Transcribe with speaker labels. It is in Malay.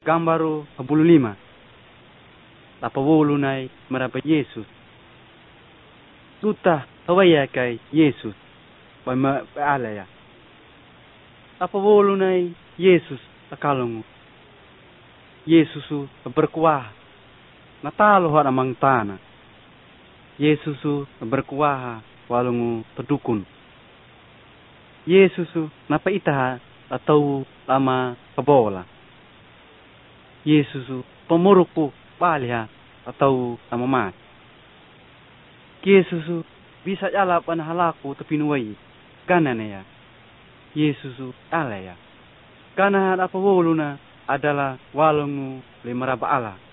Speaker 1: Gambaru 15. Lapawulunay marapa Yesus. Tuta hawaya kay Yesus. Alaya. Lapawulunay Yesus akalungu. Yesusu berkuah. Natalo hara mang tana. Yesusu berkuah walungu pedukun. Yesusu napaitaha atau lama kabola. Yesusu pemuruku baliha atau lama mat. Yesusu bisa jala panahalaku tepinuai. Ganane ya. Yesusu alaya. Karena apa wuluna adalah walungu limaraba Allah.